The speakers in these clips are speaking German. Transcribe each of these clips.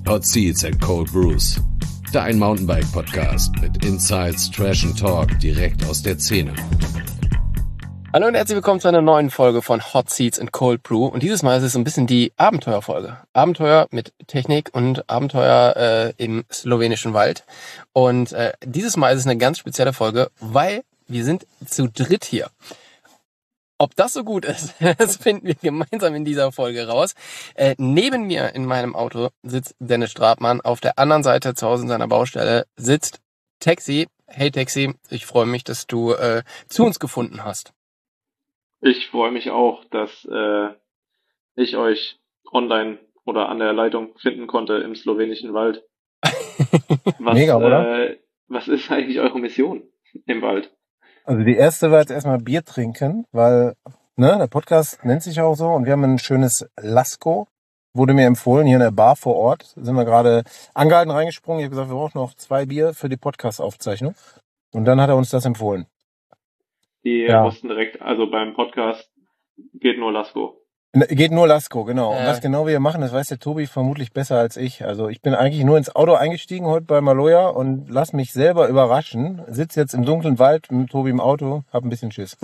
Hot Seats and Cold Brews. Dein Mountainbike-Podcast mit Insights, Trash and Talk direkt aus der Szene. Hallo und herzlich willkommen zu einer neuen Folge von Hot Seats and Cold Brew. Und dieses Mal ist es so ein bisschen die Abenteuerfolge. Abenteuer mit Technik und Abenteuer im slowenischen Wald. Und dieses Mal ist es eine ganz spezielle Folge, weil wir sind zu dritt hier. Ob das so gut ist, das finden wir gemeinsam in dieser Folge raus. Neben mir in meinem Auto sitzt Dennis Stratmann. Auf der anderen Seite zu Hause in seiner Baustelle sitzt Taxi. Hey Taxi, ich freue mich, dass du zu uns gefunden hast. Ich freue mich auch, dass ich euch online oder an der Leitung finden konnte im slowenischen Wald. Mega, oder? Was ist eigentlich eure Mission im Wald? Also die erste war jetzt erstmal Bier trinken, weil der Podcast nennt sich auch so und wir haben ein schönes Lasko, wurde mir empfohlen, hier in der Bar vor Ort. Sind wir gerade angehalten reingesprungen. Ich habe gesagt, wir brauchen noch 2 Bier für die Podcast-Aufzeichnung. Und dann hat er uns das empfohlen. Die wussten direkt, also beim Podcast geht nur Lasko. Geht nur Lasko, genau. Und was genau wir machen, das weiß der Tobi vermutlich besser als ich. Also ich bin eigentlich nur ins Auto eingestiegen heute bei Maloja und lass mich selber überraschen. Sitz jetzt im dunklen Wald mit Tobi im Auto, hab ein bisschen Schiss.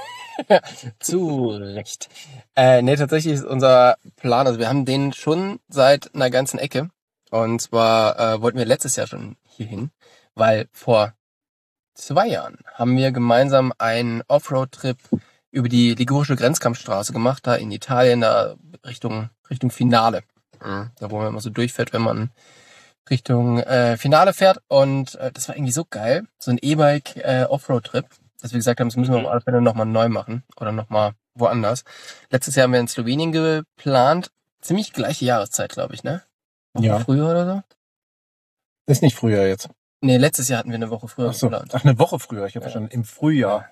Zu Recht. Tatsächlich ist unser Plan, also wir haben den schon seit einer ganzen Ecke. Und zwar wollten wir letztes Jahr schon hierhin, weil vor 2 Jahren haben wir gemeinsam einen Offroad-Trip über die ligurische Grenzkampfstraße gemacht, da in Italien, da Richtung Finale. Da wo man immer so durchfährt, wenn man Richtung Finale fährt. Und das war irgendwie so geil, so ein E-Bike Offroad-Trip, dass wir gesagt haben, das müssen wir auf alle Fälle nochmal neu machen oder nochmal woanders. Letztes Jahr haben wir in Slowenien geplant, ziemlich gleiche Jahreszeit, glaube ich, ne? Woche früher oder so? Ist nicht früher jetzt. Nee, letztes Jahr hatten wir eine Woche früher geplant. Ach, eine Woche früher. Ich habe verstanden, im Frühjahr.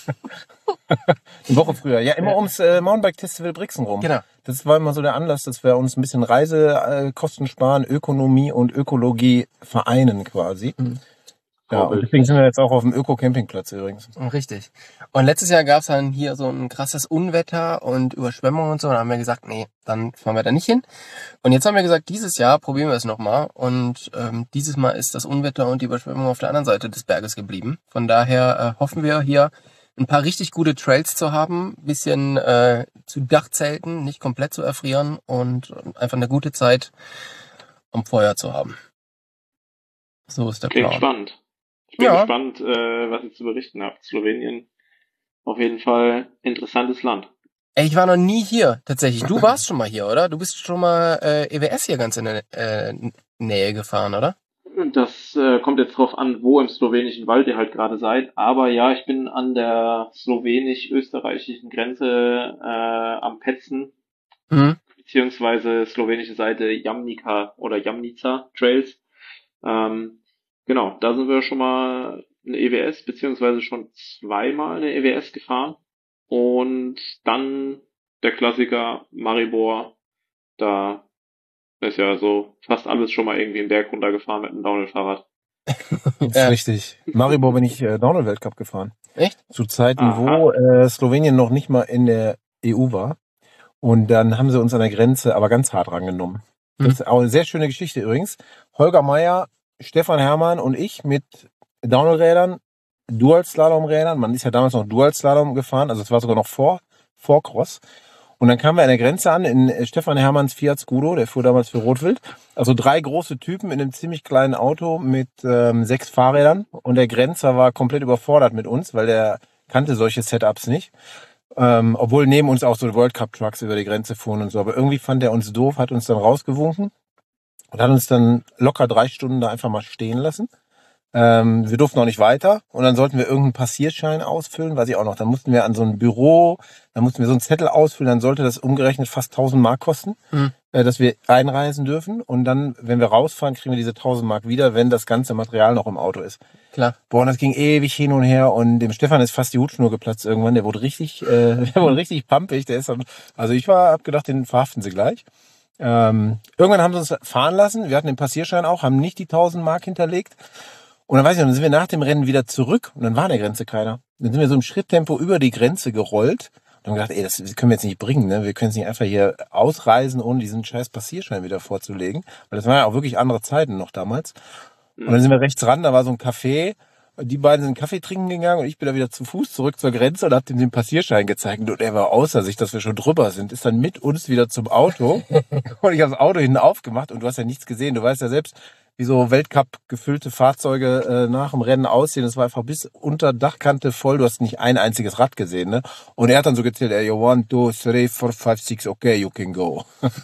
Eine Woche früher. Ja, immer ums Mountainbike-Festival Brixen rum. Genau. Das war immer so der Anlass, dass wir uns ein bisschen Reisekosten sparen, Ökonomie und Ökologie vereinen quasi. Ja, und deswegen sind wir jetzt auch auf dem Öko-Campingplatz übrigens. Richtig. Und letztes Jahr gab es dann hier so ein krasses Unwetter und Überschwemmung und so. Und dann haben wir gesagt, nee, dann fahren wir da nicht hin. Und jetzt haben wir gesagt, dieses Jahr probieren wir es nochmal. Und dieses Mal ist das Unwetter und die Überschwemmung auf der anderen Seite des Berges geblieben. Von daher hoffen wir hier ein paar richtig gute Trails zu haben, ein bisschen zu Dachzelten, nicht komplett zu erfrieren und einfach eine gute Zeit am Feuer zu haben. So ist der Plan. Klingt spannend. Ich bin gespannt, was ihr zu berichten habt. Slowenien, auf jeden Fall interessantes Land. Ey, ich war noch nie hier, tatsächlich. Du warst schon mal hier, oder? Du bist schon mal EWS hier ganz in der Nähe gefahren, oder? Das kommt jetzt drauf an, wo im slowenischen Wald ihr halt gerade seid. Aber ja, ich bin an der slowenisch-österreichischen Grenze am Petzen, beziehungsweise slowenische Seite Jamnica oder Jamnica Trails. Genau, da sind wir schon mal eine EWS, beziehungsweise schon 2-mal eine EWS gefahren. Und dann der Klassiker Maribor, da ist ja so fast alles schon mal irgendwie einen Berg runtergefahren mit einem Downhill-Fahrrad. Das ist richtig. Maribor bin ich Downhill-Weltcup gefahren. Echt? Zu Zeiten, wo Slowenien noch nicht mal in der EU war. Und dann haben sie uns an der Grenze aber ganz hart rangenommen. Das ist auch eine sehr schöne Geschichte übrigens. Holger Meier, Stefan Hermann und ich mit Downhill-Rädern, Dual-Slalom-Rädern. Man ist ja damals noch Dual-Slalom gefahren, also es war sogar noch vor Cross. Und dann kamen wir an der Grenze an in Stefan Hermanns Fiat Scudo, der fuhr damals für Rotwild. Also 3 große Typen in einem ziemlich kleinen Auto mit 6 Fahrrädern. Und der Grenzer war komplett überfordert mit uns, weil der kannte solche Setups nicht. Obwohl neben uns auch so World Cup Trucks über die Grenze fuhren und so. Aber irgendwie fand er uns doof, hat uns dann rausgewunken. Und hat uns dann locker 3 Stunden da einfach mal stehen lassen. Wir durften auch nicht weiter. Und dann sollten wir irgendeinen Passierschein ausfüllen, weiß ich auch noch. Dann mussten wir an so ein Büro, dann mussten wir so einen Zettel ausfüllen. Dann sollte das umgerechnet fast 1000 Mark kosten, dass wir einreisen dürfen. Und dann, wenn wir rausfahren, kriegen wir diese 1000 Mark wieder, wenn das ganze Material noch im Auto ist. Klar. Boah, und das ging ewig hin und her. Und dem Stefan ist fast die Hutschnur geplatzt irgendwann. Der wurde richtig pampig. Also ich hab gedacht, den verhaften sie gleich. Irgendwann haben sie uns fahren lassen. Wir hatten den Passierschein auch, haben nicht die 1000 Mark hinterlegt. Und dann weiß ich noch, dann sind wir nach dem Rennen wieder zurück und dann war an der Grenze keiner. Dann sind wir so im Schritttempo über die Grenze gerollt. haben gedacht, ey, das können wir jetzt nicht bringen, ne? Wir können es nicht einfach hier ausreisen, ohne diesen scheiß Passierschein wieder vorzulegen. Weil das waren ja auch wirklich andere Zeiten noch damals. Und dann sind wir rechts ran, da war so ein Café. Die beiden sind Kaffee trinken gegangen und ich bin da wieder zu Fuß zurück zur Grenze und hab dem den Passierschein gezeigt. Und er war außer sich, dass wir schon drüber sind, ist dann mit uns wieder zum Auto. Und ich habe das Auto hinten aufgemacht und du hast ja nichts gesehen. Du weißt ja selbst, wie so Weltcup gefüllte Fahrzeuge nach dem Rennen aussehen. Das war einfach bis unter Dachkante voll. Du hast nicht ein einziges Rad gesehen, ne? Und er hat dann so gezählt, ey, 1, 2, 3, 4, 5, 6, okay, you can go.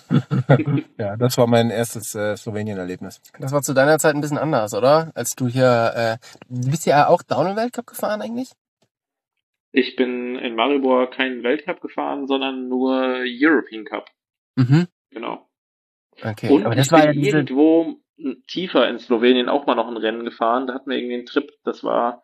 Ja, das war mein erstes Slowenien-Erlebnis. Das war zu deiner Zeit ein bisschen anders, oder? Als du hier, du bist ja auch Downhill-Weltcup gefahren eigentlich? Ich bin in Maribor keinen Weltcup gefahren, sondern nur European Cup. Mhm. Genau. Okay, und aber das ich war bin ja diese... irgendwo tiefer in Slowenien auch mal noch ein Rennen gefahren. Da hatten wir irgendwie einen Trip, das war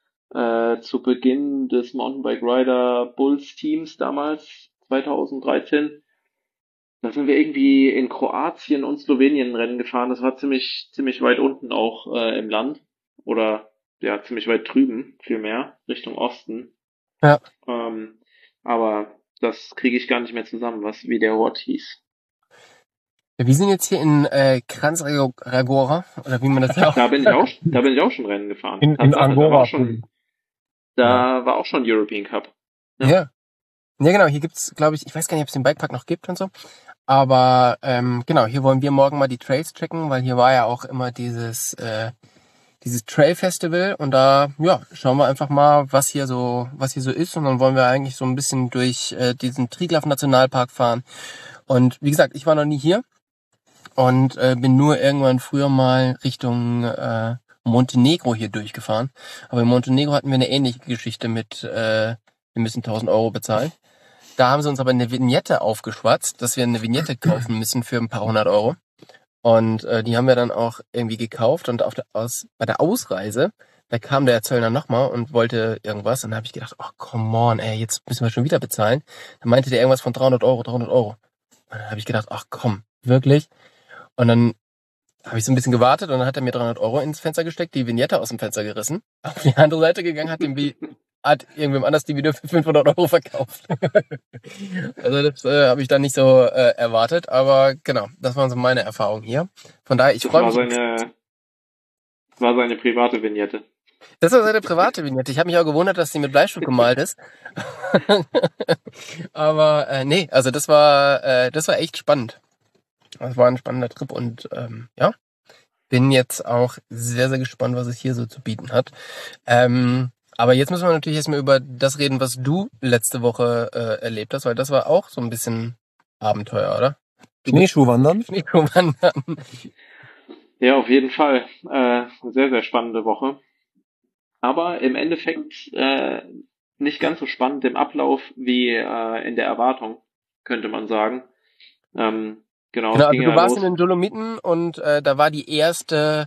zu Beginn des Mountainbike Rider Bulls Teams damals, 2013. Da sind wir irgendwie in Kroatien und Slowenien ein Rennen gefahren. Das war ziemlich weit unten auch im Land. Oder ja, ziemlich weit drüben, vielmehr, Richtung Osten. Ja. Aber das kriege ich gar nicht mehr zusammen, wie der Ort hieß. Wir sind jetzt hier in Kranjsragora, oder wie man das ja auch... Da bin ich auch schon Rennen gefahren. In Angora. Da war auch schon European Cup. Ja. Ja, genau, hier gibt's, glaube ich weiß gar nicht, ob es den Bikepark noch gibt und so. Aber genau, hier wollen wir morgen mal die Trails checken, weil hier war ja auch immer dieses Trail Festival und da schauen wir einfach mal, was hier so ist und dann wollen wir eigentlich so ein bisschen durch diesen Triglav Nationalpark fahren. Und wie gesagt, ich war noch nie hier und bin nur irgendwann früher mal Richtung Montenegro hier durchgefahren. Aber in Montenegro hatten wir eine ähnliche Geschichte mit wir müssen 1.000 Euro bezahlen. Da haben sie uns aber eine Vignette aufgeschwatzt, dass wir eine Vignette kaufen müssen für ein paar hundert Euro. Und die haben wir dann auch irgendwie gekauft. Und bei der Ausreise, da kam der Zöllner nochmal und wollte irgendwas. Und dann habe ich gedacht, oh, come on, ey, jetzt müssen wir schon wieder bezahlen. Dann meinte der irgendwas von 300 Euro. Und dann habe ich gedacht, ach komm, wirklich? Und dann habe ich so ein bisschen gewartet und dann hat er mir 300 Euro ins Fenster gesteckt, die Vignette aus dem Fenster gerissen, auf die andere Seite gegangen, hat irgendwem anders die Video für 500 Euro verkauft. Also das habe ich dann nicht so erwartet, aber genau, das waren so meine Erfahrungen hier. Von daher, ich freue mich. Das war seine private Vignette. Das war seine private Vignette. Ich habe mich auch gewundert, dass sie mit Bleistift gemalt ist. Aber nee, also das war echt spannend. Das war ein spannender Trip und bin jetzt auch sehr, sehr gespannt, was es hier so zu bieten hat. Aber jetzt müssen wir natürlich erstmal über das reden, was du letzte Woche erlebt hast, weil das war auch so ein bisschen Abenteuer, oder? Schneeschuhwandern? Schneeschuhwandern. Ja, auf jeden Fall. Sehr, sehr spannende Woche. Aber im Endeffekt nicht ganz so spannend im Ablauf wie in der Erwartung, könnte man sagen. Genau, also du warst in den Dolomiten und da war die erste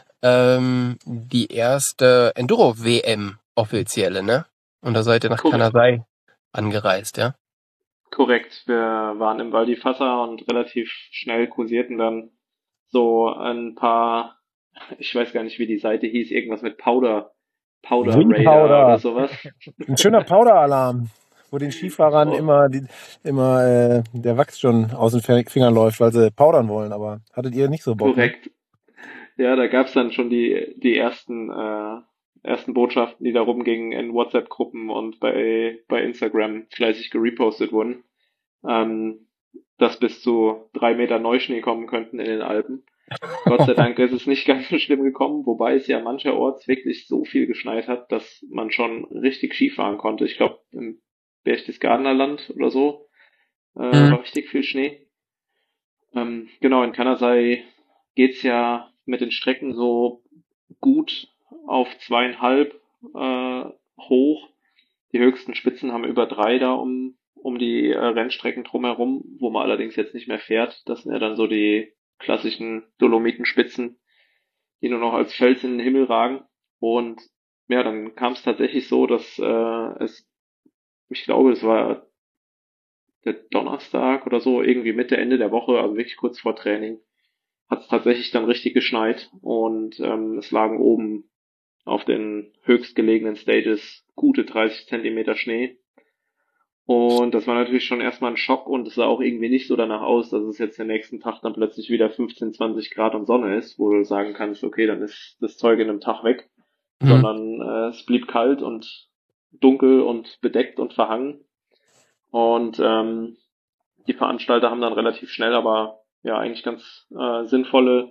Enduro-WM offizielle, ne? Und da seid ihr nach Kanasai angereist, ja? Korrekt, wir waren im Val di Fassa und relativ schnell kursierten dann so ein paar, ich weiß gar nicht, wie die Seite hieß, irgendwas mit Powder Radar oder sowas. Ein schöner Powder-Alarm, wo den Skifahrern immer der Wachs schon aus den Fingern läuft, weil sie powdern wollen, aber hattet ihr nicht so Bock? Korrekt. Ja, da gab's dann schon die ersten Botschaften, die da rumgingen in WhatsApp-Gruppen und bei Instagram fleißig gerepostet wurden, dass bis zu 3 Meter Neuschnee kommen könnten in den Alpen. Gott sei Dank ist es nicht ganz so schlimm gekommen, wobei es ja mancherorts wirklich so viel geschneit hat, dass man schon richtig Skifahren konnte. Ich glaube, im Berchtesgadener Land oder so war richtig viel Schnee. Genau, in Kanasai geht's ja mit den Strecken so gut auf 2,5 hoch. Die höchsten Spitzen haben über 3 da um die Rennstrecken drumherum, wo man allerdings jetzt nicht mehr fährt. Das sind ja dann so die klassischen Dolomitenspitzen, die nur noch als Fels in den Himmel ragen. Und ja, dann kam es tatsächlich so, dass ich glaube, es war der Donnerstag oder so, irgendwie Mitte, Ende der Woche, also wirklich kurz vor Training, hat es tatsächlich dann richtig geschneit und es lagen oben auf den höchstgelegenen Stages gute 30 Zentimeter Schnee. Und das war natürlich schon erstmal ein Schock und es sah auch irgendwie nicht so danach aus, dass es jetzt den nächsten Tag dann plötzlich wieder 15, 20 Grad und Sonne ist, wo du sagen kannst, okay, dann ist das Zeug in einem Tag weg, Mhm. sondern es blieb kalt und dunkel und bedeckt und verhangen. Und die Veranstalter haben dann relativ schnell aber ja eigentlich ganz sinnvolle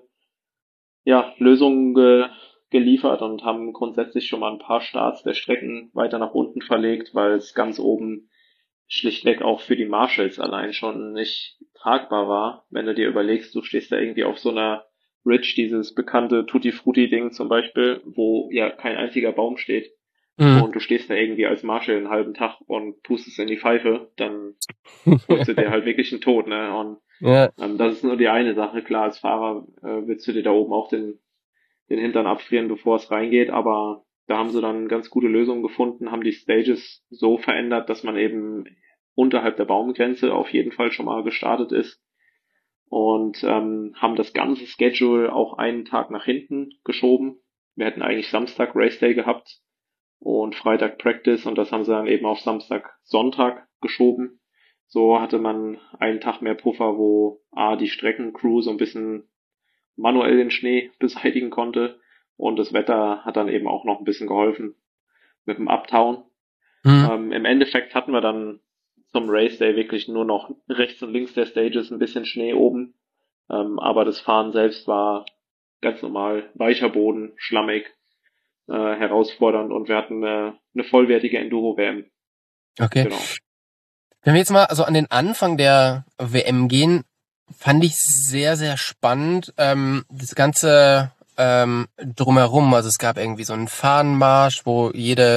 Lösungen geliefert und haben grundsätzlich schon mal ein paar Starts der Strecken weiter nach unten verlegt, weil es ganz oben schlichtweg auch für die Marshalls allein schon nicht tragbar war. Wenn du dir überlegst, du stehst da irgendwie auf so einer Ridge, dieses bekannte Tutti Frutti Ding zum Beispiel, wo ja kein einziger Baum steht. Mhm. Und du stehst da irgendwie als Marshall einen halben Tag und pustest in die Pfeife, dann holst du dir halt wirklich einen Tod, ne? Und Ja. das ist nur die eine Sache. Klar, als Fahrer willst du dir da oben auch den Hintern abfrieren, bevor es reingeht, aber da haben sie dann ganz gute Lösungen gefunden, haben die Stages so verändert, dass man eben unterhalb der Baumgrenze auf jeden Fall schon mal gestartet ist und haben das ganze Schedule auch einen Tag nach hinten geschoben. Wir hätten eigentlich Samstag Race Day gehabt und Freitag Practice und das haben sie dann eben auf Samstag, Sonntag geschoben. So hatte man einen Tag mehr Puffer, wo die Streckencrew so ein bisschen manuell den Schnee beseitigen konnte und das Wetter hat dann eben auch noch ein bisschen geholfen mit dem Uptown. Mhm. Im Endeffekt hatten wir dann zum Race Day wirklich nur noch rechts und links der Stages ein bisschen Schnee oben, aber das Fahren selbst war ganz normal, weicher Boden, schlammig, herausfordernd und wir hatten eine vollwertige Enduro-WM. Okay. Genau. Wenn wir jetzt mal also an den Anfang der WM gehen, fand ich sehr, sehr spannend. Das Ganze drumherum. Also es gab irgendwie so einen Fahnenmarsch, wo jede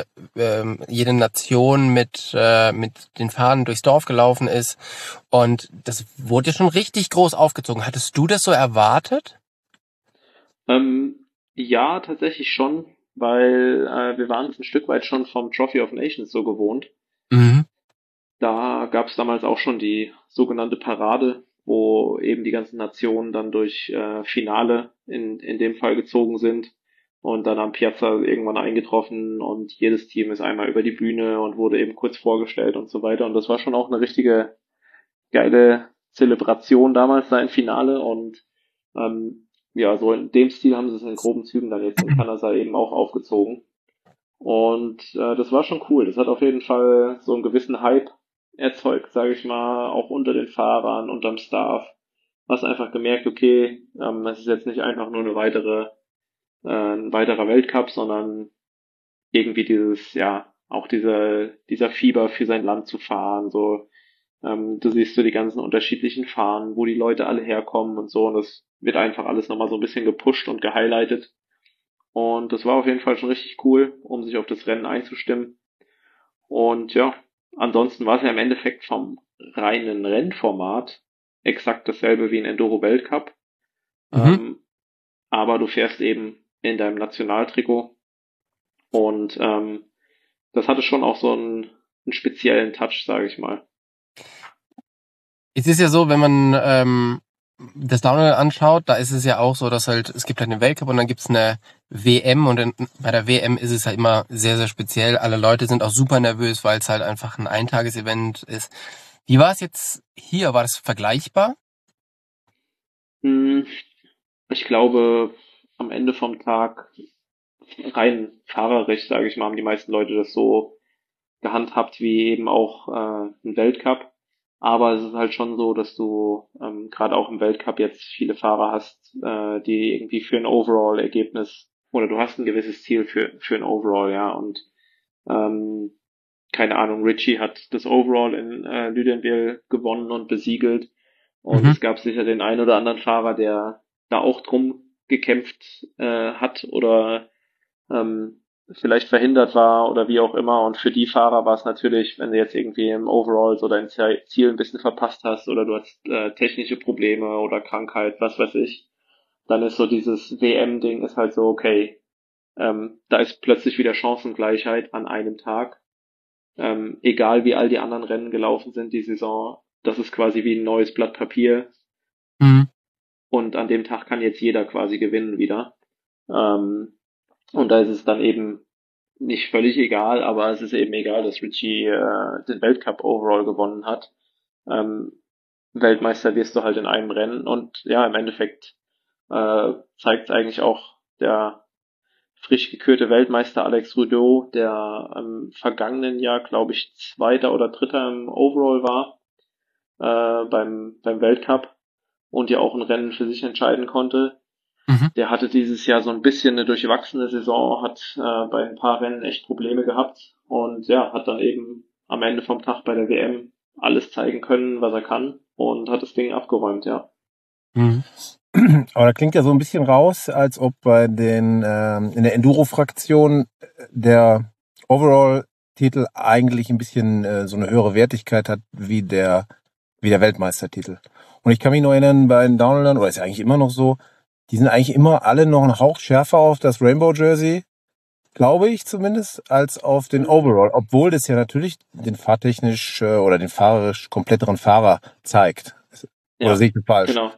Nation mit den Fahnen durchs Dorf gelaufen ist. Und das wurde ja schon richtig groß aufgezogen. Hattest du das so erwartet? Ja, tatsächlich schon, weil wir waren es ein Stück weit schon vom Trophy of Nations so gewohnt. Mhm. Da gab es damals auch schon die sogenannte Parade, wo eben die ganzen Nationen dann durch Finale in dem Fall gezogen sind und dann am Piazza irgendwann eingetroffen und jedes Team ist einmal über die Bühne und wurde eben kurz vorgestellt und so weiter. Und das war schon auch eine richtige geile Zelebration damals da im Finale und ja, so in dem Stil haben sie es in groben Zügen dann jetzt in Kanada eben auch aufgezogen. Und das war schon cool. Das hat auf jeden Fall so einen gewissen Hype erzeugt, sage ich mal, auch unter den Fahrern, unterm Staff. Hast einfach gemerkt, okay, es ist jetzt nicht einfach nur ein weiterer Weltcup, sondern irgendwie dieses, ja, auch dieser Fieber für sein Land zu fahren, so, du siehst so die ganzen unterschiedlichen Fahnen, wo die Leute alle herkommen und so, und das wird einfach alles nochmal so ein bisschen gepusht und gehighlightet. Und das war auf jeden Fall schon richtig cool, um sich auf das Rennen einzustimmen. Und ja, ansonsten war es ja im Endeffekt vom reinen Rennformat exakt dasselbe wie ein Enduro-Weltcup. Mhm. Ähm, aber du fährst eben in deinem Nationaltrikot und das hatte schon auch so einen speziellen Touch, sage ich mal. Es ist ja so, wenn man das Downhill anschaut, da ist es ja auch so, dass halt, es gibt halt einen Weltcup und dann gibt's eine WM und bei der WM ist es halt immer sehr, sehr speziell. Alle Leute sind auch super nervös, weil es halt einfach ein Eintagesevent ist. Wie war es jetzt hier? War das vergleichbar? Hm, ich glaube, am Ende vom Tag rein fahrerisch, sage ich mal, haben die meisten Leute das so gehandhabt wie eben auch ein Weltcup. Aber es ist halt schon so, dass du gerade auch im Weltcup jetzt viele Fahrer hast, die irgendwie für ein Overall-Ergebnis oder du hast ein gewisses Ziel für ein Overall, ja. Und ähm, keine Ahnung, Richie hat das Overall in Lüdenwil gewonnen und besiegelt. Und Mhm. es gab sicher den einen oder anderen Fahrer, der da auch drum gekämpft hat oder vielleicht verhindert war oder wie auch immer. Und für die Fahrer war es natürlich, wenn du jetzt irgendwie im Overalls oder im Ziel ein bisschen verpasst hast oder du hast technische Probleme oder Krankheit, was weiß ich, dann ist so dieses WM-Ding ist halt so, okay, da ist plötzlich wieder Chancengleichheit an einem Tag. Egal wie all die anderen Rennen gelaufen sind, die Saison, das ist quasi wie ein neues Blatt Papier Mhm. und an dem Tag kann jetzt jeder quasi gewinnen wieder. Und da ist es dann eben nicht völlig egal, aber es ist eben egal, dass Richie den Weltcup Overall gewonnen hat. Weltmeister wirst du halt in einem Rennen und ja, im Endeffekt zeigt eigentlich auch der frisch gekürte Weltmeister Alex Rudeau, der im vergangenen Jahr, glaube ich, Zweiter oder Dritter im Overall war beim Weltcup und ja auch ein Rennen für sich entscheiden konnte. Der hatte dieses Jahr so ein bisschen eine durchwachsene Saison, hat bei ein paar Rennen echt Probleme gehabt und ja, hat dann eben am Ende vom Tag bei der WM alles zeigen können, was er kann und hat das Ding abgeräumt, ja. Aber da klingt ja so ein bisschen raus, als ob bei den in der Enduro-Fraktion der Overall-Titel eigentlich ein bisschen so eine höhere Wertigkeit hat wie der Weltmeistertitel. Und ich kann mich noch erinnern, bei den Downhillern, oder ist ja eigentlich immer noch so, die sind eigentlich immer alle noch einen Hauch schärfer auf das Rainbow Jersey, glaube ich zumindest, als auf den Overall. Obwohl das ja natürlich den fahrtechnisch oder den fahrerisch kompletteren Fahrer zeigt. Oder sehe ich das falsch? Genau.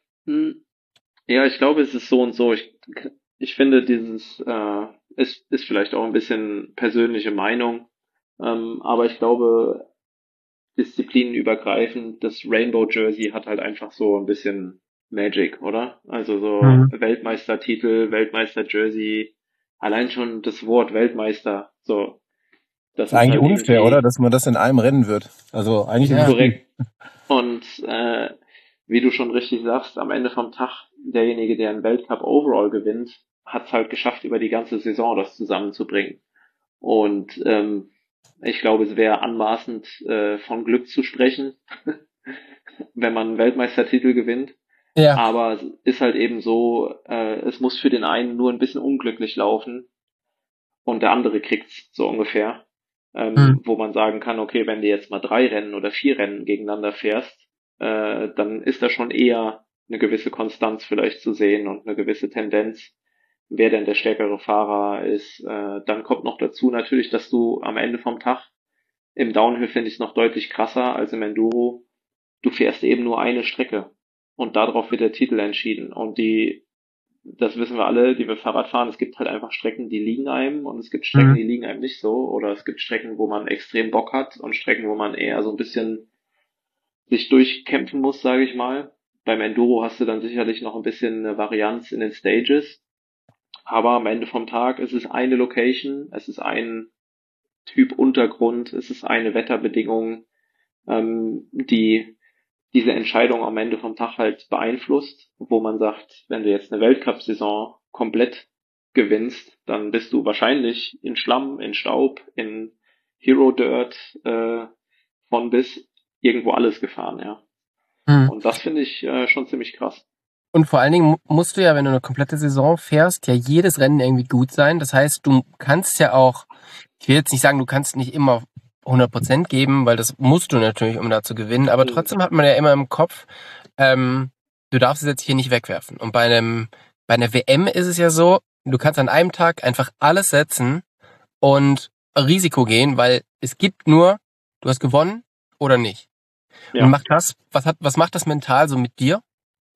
Ja, ich glaube, es ist so und so. Ich finde, dieses ist vielleicht auch ein bisschen persönliche Meinung, aber ich glaube, disziplinenübergreifend, das Rainbow Jersey hat halt einfach so ein bisschen Magic, oder? Also so Weltmeistertitel, Weltmeister Jersey, allein schon das Wort Weltmeister, so. Das ist eigentlich halt unfair, oder? Dass man das in einem Rennen wird. Also eigentlich ist es korrekt. Und wie du schon richtig sagst, am Ende vom Tag, derjenige, der einen Weltcup Overall gewinnt, hat es halt geschafft, über die ganze Saison das zusammenzubringen. Und ich glaube, es wäre anmaßend, von Glück zu sprechen, wenn man einen Weltmeistertitel gewinnt. Ja. Aber es ist halt eben so, es muss für den einen nur ein bisschen unglücklich laufen und der andere kriegt's so ungefähr. Wo man sagen kann, okay, wenn du jetzt mal 3 Rennen oder 4 Rennen gegeneinander fährst, dann ist da schon eher eine gewisse Konstanz vielleicht zu sehen und eine gewisse Tendenz, wer denn der stärkere Fahrer ist. Dann kommt noch dazu natürlich, dass du am Ende vom Tag, im Downhill finde ich es noch deutlich krasser als im Enduro, du fährst eben nur eine Strecke und darauf wird der Titel entschieden. Und das wissen wir alle, die wir Fahrrad fahren, es gibt halt einfach Strecken, die liegen einem und es gibt Strecken, die liegen einem nicht so. Oder es gibt Strecken, wo man extrem Bock hat und Strecken, wo man eher so ein bisschen sich durchkämpfen muss, sage ich mal. Beim Enduro hast du dann sicherlich noch ein bisschen eine Varianz in den Stages. Aber am Ende vom Tag ist es eine Location, es ist ein Typ Untergrund, es ist eine Wetterbedingung, die diese Entscheidung am Ende vom Tag halt beeinflusst, wo man sagt, wenn du jetzt eine Weltcup-Saison komplett gewinnst, dann bist du wahrscheinlich in Schlamm, in Staub, in Hero Dirt, von bis irgendwo alles gefahren, ja. Und das finde ich schon ziemlich krass. Und vor allen Dingen musst du ja, wenn du eine komplette Saison fährst, ja jedes Rennen irgendwie gut sein. Das heißt, du kannst ja auch, ich will jetzt nicht sagen, du kannst nicht immer 100% geben, weil das musst du natürlich, um da zu gewinnen. Aber trotzdem hat man ja immer im Kopf, du darfst es jetzt hier nicht wegwerfen. Und bei einer WM ist es ja so, du kannst an einem Tag einfach alles setzen und Risiko gehen, weil es gibt nur, du hast gewonnen oder nicht. Ja. Und was macht das mental so mit dir?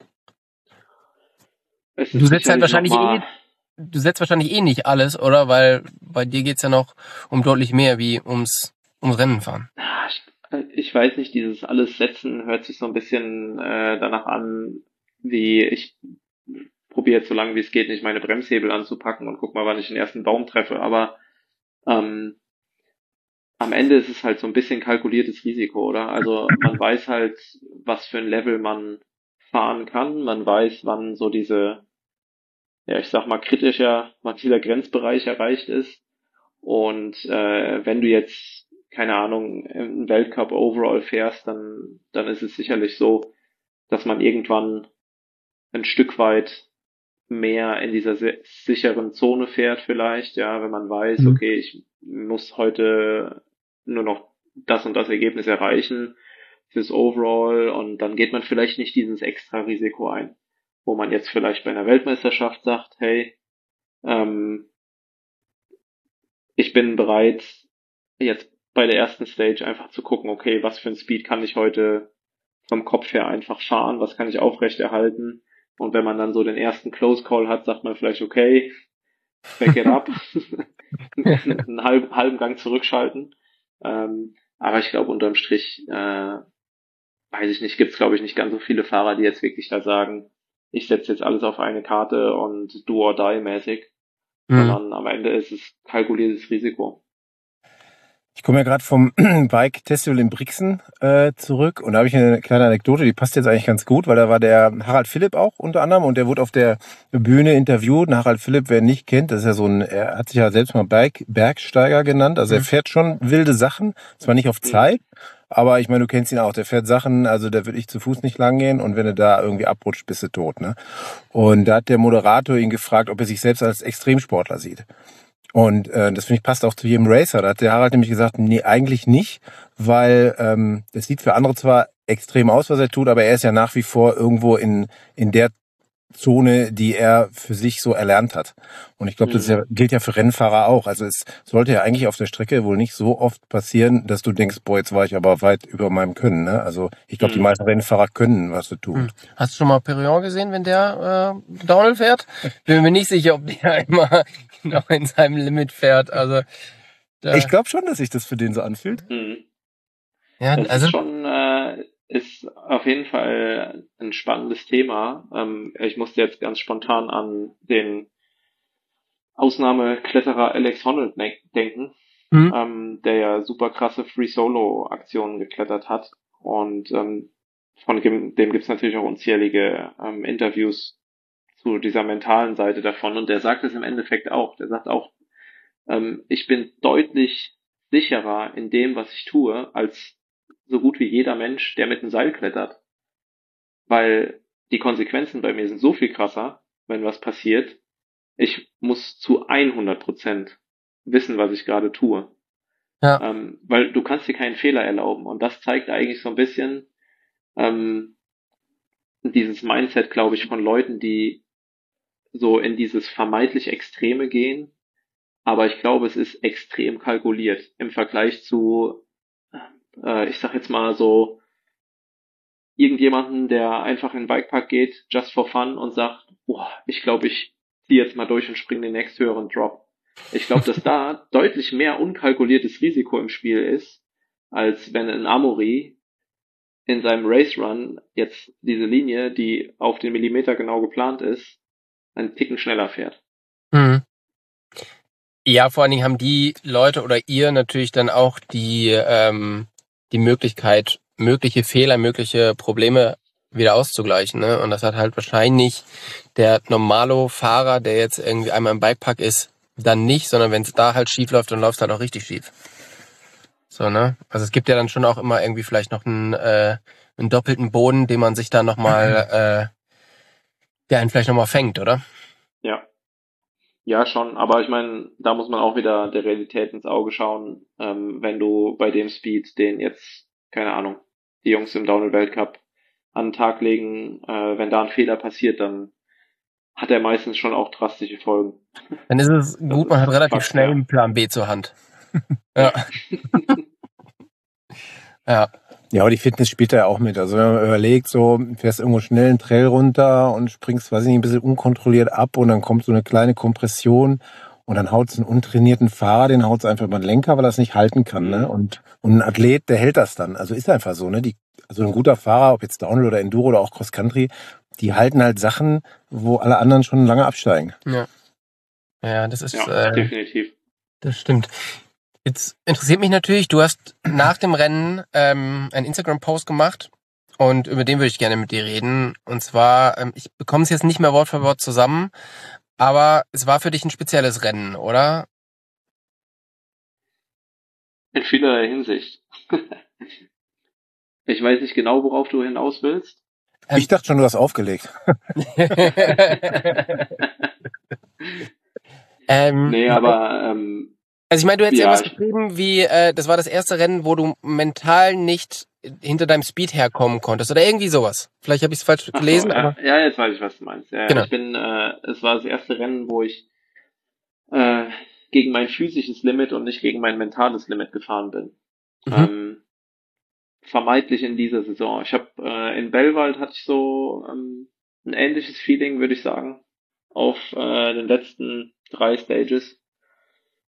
Du setzt halt wahrscheinlich eh nicht alles, oder? Weil bei dir geht's ja noch um deutlich mehr wie ums Rennen fahren. Ich weiß nicht, dieses alles Setzen hört sich so ein bisschen danach an, wie ich probiere jetzt so lange wie es geht nicht meine Bremshebel anzupacken und guck mal, wann ich den ersten Baum treffe. Aber am Ende ist es halt so ein bisschen kalkuliertes Risiko, oder? Also man weiß halt, was für ein Level man fahren kann. Man weiß, wann so dieser kritischer Grenzbereich erreicht ist. Und wenn du jetzt, keine Ahnung, einen Weltcup Overall fährst, dann ist es sicherlich so, dass man irgendwann ein Stück weit mehr in dieser sicheren Zone fährt vielleicht, ja, wenn man weiß, okay, ich muss heute nur noch das und das Ergebnis erreichen fürs Overall und dann geht man vielleicht nicht dieses extra Risiko ein, wo man jetzt vielleicht bei einer Weltmeisterschaft sagt, hey, ich bin bereit, jetzt bei der ersten Stage einfach zu gucken, okay, was für ein Speed kann ich heute vom Kopf her einfach fahren, was kann ich aufrechterhalten. Und wenn man dann so den ersten Close Call hat, sagt man vielleicht, okay, back it up. einen halben Gang zurückschalten. Aber ich glaube, unterm Strich, weiß ich nicht, gibt's glaube ich nicht ganz so viele Fahrer, die jetzt wirklich da sagen, ich setze jetzt alles auf eine Karte und do or die mäßig, sondern am Ende ist es kalkuliertes Risiko. Ich komme ja gerade vom Bike-Festival in Brixen zurück und da habe ich eine kleine Anekdote, die passt jetzt eigentlich ganz gut, weil da war der Harald Philipp auch unter anderem und der wurde auf der Bühne interviewt. Und Harald Philipp, wer ihn nicht kennt, das ist ja er hat sich ja selbst mal Bergsteiger genannt, also er fährt schon wilde Sachen, zwar nicht auf Zeit, aber ich meine, du kennst ihn auch, der fährt Sachen, also da würde ich zu Fuß nicht lang gehen und wenn du da irgendwie abrutscht, bist du tot, ne? Und da hat der Moderator ihn gefragt, ob er sich selbst als Extremsportler sieht. Und das finde ich passt auch zu jedem Racer. Da hat der Harald nämlich gesagt, nee, eigentlich nicht, weil das sieht für andere zwar extrem aus, was er tut, aber er ist ja nach wie vor irgendwo in der Zone, die er für sich so erlernt hat. Und ich glaube, das gilt ja für Rennfahrer auch. Also es sollte ja eigentlich auf der Strecke wohl nicht so oft passieren, dass du denkst, boah, jetzt war ich aber weit über meinem Können. Ne? Also ich glaube, die meisten Rennfahrer können, was sie tun. Hast du schon mal Perignon gesehen, wenn der Downhill fährt? Bin mir nicht sicher, ob der immer genau in seinem Limit fährt. Also ich glaube schon, dass sich das für den so anfühlt. Ja, das ist schon ist auf jeden Fall ein spannendes Thema. Ich musste jetzt ganz spontan an den Ausnahmekletterer Alex Honnold denken, der ja super krasse Free-Solo-Aktionen geklettert hat. Und von dem gibt's natürlich auch unzählige Interviews zu dieser mentalen Seite davon. Und der sagt es im Endeffekt auch. Der sagt auch, ich bin deutlich sicherer in dem, was ich tue, als so gut wie jeder Mensch, der mit einem Seil klettert. Weil die Konsequenzen bei mir sind so viel krasser, wenn was passiert. Ich muss zu 100% wissen, was ich gerade tue. Ja. Weil du kannst dir keinen Fehler erlauben. Und das zeigt eigentlich so ein bisschen dieses Mindset, glaube ich, von Leuten, die so in dieses vermeintlich Extreme gehen. Aber ich glaube, es ist extrem kalkuliert im Vergleich zu, ich sag jetzt mal so, irgendjemanden, der einfach in den Bikepark geht, just for fun und sagt, boah, ich glaube, ich ziehe jetzt mal durch und springe den nächsthöheren Drop. Ich glaube, dass da deutlich mehr unkalkuliertes Risiko im Spiel ist, als wenn ein Amaury in seinem Race Run jetzt diese Linie, die auf den Millimeter genau geplant ist, einen Ticken schneller fährt. Ja, vor allen Dingen haben die Leute oder ihr natürlich dann auch die Möglichkeit, mögliche Fehler, mögliche Probleme wieder auszugleichen. Ne? Und das hat halt wahrscheinlich der normale Fahrer, der jetzt irgendwie einmal im Bikepark ist, dann nicht, sondern wenn es da halt schief läuft, dann läuft es halt auch richtig schief. So, ne? Also es gibt ja dann schon auch immer irgendwie vielleicht noch einen doppelten Boden, den man sich da nochmal, der einen vielleicht nochmal fängt, oder? Ja. Ja, schon, aber ich meine, da muss man auch wieder der Realität ins Auge schauen, wenn du bei dem Speed, den jetzt, keine Ahnung, die Jungs im Downhill-Weltcup an den Tag legen, wenn da ein Fehler passiert, dann hat er meistens schon auch drastische Folgen. Dann ist es gut, man hat relativ schnell einen Plan B zur Hand. Ja. Ja. Ja, aber die Fitness spielt da ja auch mit. Also wenn man überlegt, so fährst irgendwo schnell einen Trail runter und springst, weiß ich nicht, ein bisschen unkontrolliert ab und dann kommt so eine kleine Kompression und dann haut's einen untrainierten Fahrer, den haut's einfach über den Lenker, weil er es nicht halten kann. Ne? Und ein Athlet, der hält das dann. Also ist einfach so. Ne? Also ein guter Fahrer, ob jetzt Downhill oder Enduro oder auch Cross Country, die halten halt Sachen, wo alle anderen schon lange absteigen. Ja, ja, das ist definitiv. Das stimmt. Jetzt interessiert mich natürlich, du hast nach dem Rennen einen Instagram-Post gemacht und über den würde ich gerne mit dir reden. Und zwar, ich bekomme es jetzt nicht mehr Wort für Wort zusammen, aber es war für dich ein spezielles Rennen, oder? In vielerlei Hinsicht. Ich weiß nicht genau, worauf du hinaus willst. Ich dachte schon, du hast aufgelegt. Nee, aber also ich meine, du hättest irgendwas geschrieben wie, das war das erste Rennen, wo du mental nicht hinter deinem Speed herkommen konntest oder irgendwie sowas. Vielleicht habe ich es falsch gelesen. So, aber ja, jetzt weiß ich, was du meinst. Ja, genau. Es war das erste Rennen, wo ich gegen mein physisches Limit und nicht gegen mein mentales Limit gefahren bin. Vermeintlich in dieser Saison. Ich habe in Bellwald hatte ich so ein ähnliches Feeling, würde ich sagen, auf den letzten 3 Stages.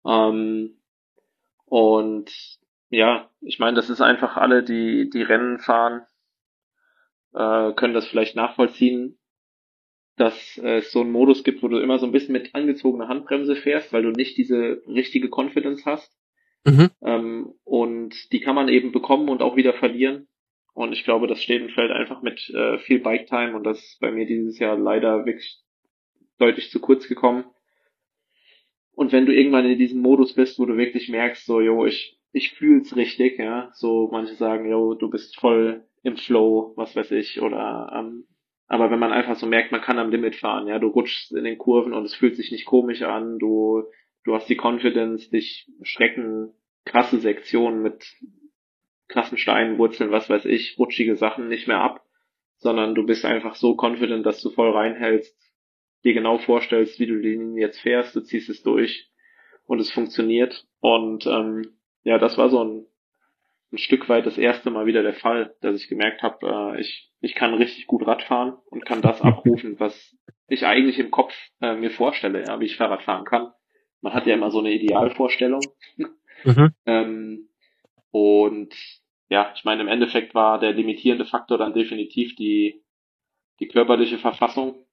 Und ja, ich meine, das ist einfach alle, die Rennen fahren, können das vielleicht nachvollziehen, dass es so einen Modus gibt, wo du immer so ein bisschen mit angezogener Handbremse fährst, weil du nicht diese richtige Confidence hast. Und die kann man eben bekommen und auch wieder verlieren. Und ich glaube, das steht und fällt einfach mit viel Bike Time, und das ist bei mir dieses Jahr leider wirklich deutlich zu kurz gekommen. Und wenn du irgendwann in diesem Modus bist, wo du wirklich merkst, so, yo, ich fühl's richtig, ja, so manche sagen, yo, du bist voll im Flow, was weiß ich, oder aber wenn man einfach so merkt, man kann am Limit fahren, ja, du rutschst in den Kurven und es fühlt sich nicht komisch an, du hast die Confidence, dich schrecken krasse Sektionen mit krassen Steinen, Wurzeln, was weiß ich, rutschige Sachen nicht mehr ab, sondern du bist einfach so confident, dass du voll reinhältst, dir genau vorstellst, wie du die Linie jetzt fährst, du ziehst es durch und es funktioniert. Und ja, das war so ein Stück weit das erste Mal wieder der Fall, dass ich gemerkt habe, ich kann richtig gut Rad fahren und kann das abrufen, was ich eigentlich im Kopf mir vorstelle, ja, wie ich Fahrrad fahren kann. Man hat ja immer so eine Idealvorstellung. Ähm, und ja, ich meine, im Endeffekt war der limitierende Faktor dann definitiv die körperliche Verfassung,